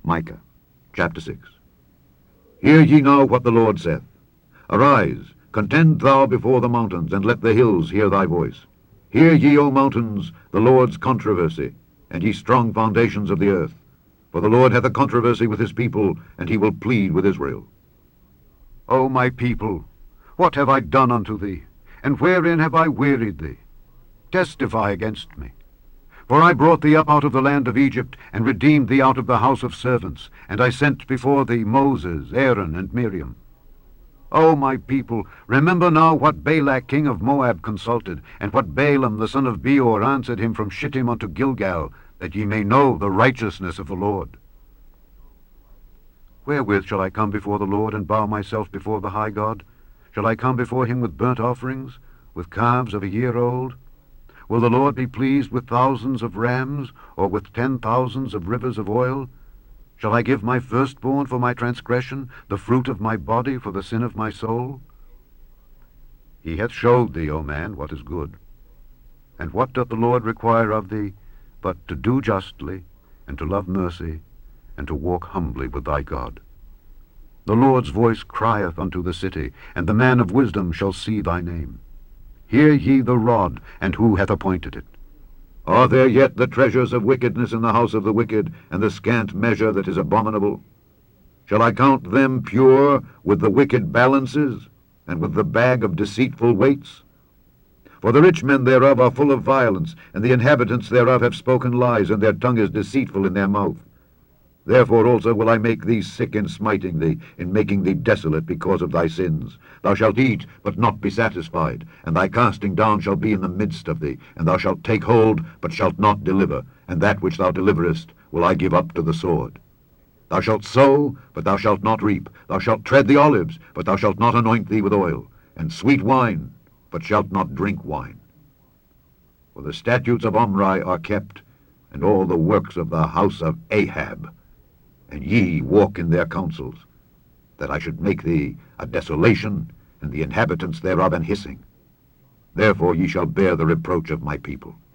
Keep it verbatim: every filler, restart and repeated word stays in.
Micah, chapter six. Hear ye now what the Lord saith. Arise, contend thou before the mountains, and let the hills hear thy voice. Hear ye, O mountains, the Lord's controversy, and ye strong foundations of the earth. For the Lord hath a controversy with his people, and he will plead with Israel. O my people, what have I done unto thee, and wherein have I wearied thee? Testify against me. For I brought thee up out of the land of Egypt, and redeemed thee out of the house of servants, and I sent before thee Moses, Aaron, and Miriam. O my people, remember now what Balak king of Moab consulted, and what Balaam the son of Beor answered him from Shittim unto Gilgal, that ye may know the righteousness of the Lord. Wherewith shall I come before the Lord, and bow myself before the high God? Shall I come before him with burnt offerings, with calves of a year old? Will the Lord be pleased with thousands of rams, or with ten thousands of rivers of oil? Shall I give my firstborn for my transgression, the fruit of my body for the sin of my soul? He hath showed thee, O man, what is good. And what doth the Lord require of thee, but to do justly, and to love mercy, and to walk humbly with thy God? The Lord's voice crieth unto the city, and the man of wisdom shall see thy name. Hear ye the rod, and who hath appointed it? Are there yet the treasures of wickedness in the house of the wicked, and the scant measure that is abominable? Shall I count them pure with the wicked balances, and with the bag of deceitful weights? For the rich men thereof are full of violence, and the inhabitants thereof have spoken lies, and their tongue is deceitful in their mouth. Therefore also will I make thee sick in smiting thee, in making thee desolate because of thy sins. Thou shalt eat, but not be satisfied, and thy casting down shall be in the midst of thee, and thou shalt take hold, but shalt not deliver, and that which thou deliverest will I give up to the sword. Thou shalt sow, but thou shalt not reap. Thou shalt tread the olives, but thou shalt not anoint thee with oil, and sweet wine, but shalt not drink wine. For the statutes of Omri are kept, and all the works of the house of Ahab, and ye walk in their counsels, that I should make thee a desolation, and the inhabitants thereof an hissing. Therefore ye shall bear the reproach of my people.